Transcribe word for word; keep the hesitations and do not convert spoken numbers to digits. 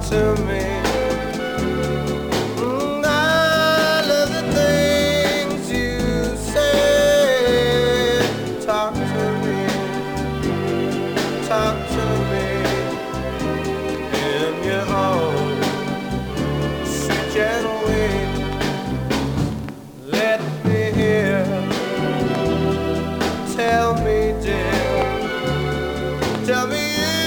to me. Mm, I love the things you say. Talk to me, talk to me in your own sweet gentle way. Let me hear. Tell me, dear, tell me you